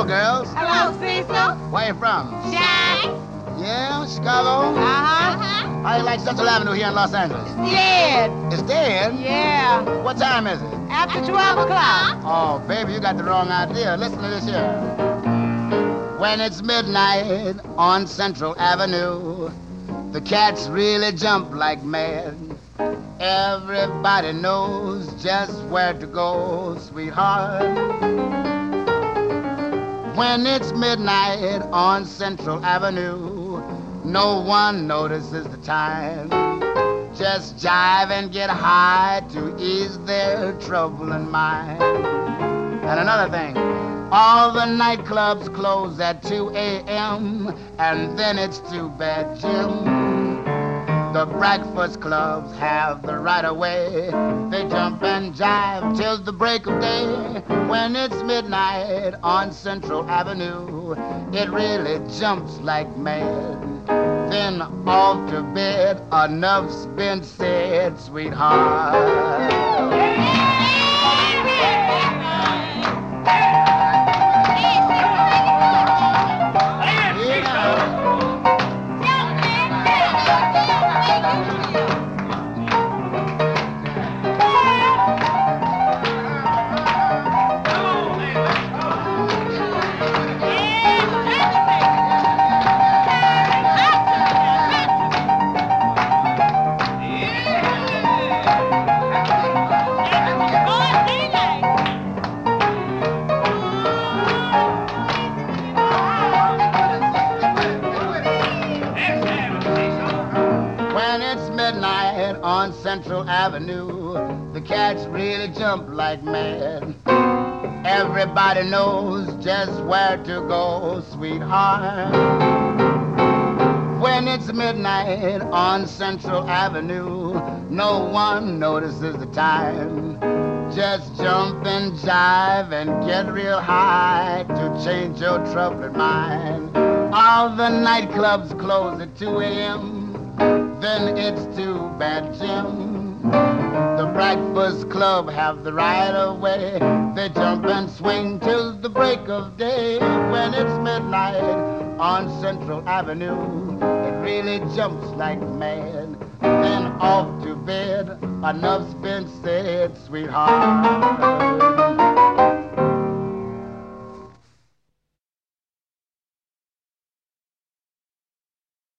girls. Hello, Cecil. Where you from? Jack. Yeah, Chicago. How you like Central Avenue here in Los Angeles? Dead. It's dead? Yeah. What time is it? After 12 o'clock. Oh, baby, you got the wrong idea. Listen to this here. When it's midnight on Central Avenue, the cats really jump like mad. Everybody knows just where to go, sweetheart. When it's midnight on Central Avenue, no one notices the time. Just jive and get high to ease their troubling mind. And another thing, all the nightclubs close at 2 a.m. and then it's too bad, Jim. The breakfast clubs have the right of way. They jump and jive till the break of day. When it's midnight on Central Avenue, it really jumps like mad. Then off to bed, enough's been said, sweetheart. On Central Avenue, the cats really jump like mad. Everybody knows just where to go, sweetheart. When it's midnight on Central Avenue, no one notices the time. Just jump and jive and get real high to change your troubled mind. All the nightclubs close at 2 a.m. Then it's too bad, Jim. The breakfast club have the right of way. They jump and swing till the break of day. When it's midnight on Central Avenue, it really jumps like mad. Then off to bed, enough's been said, sweetheart.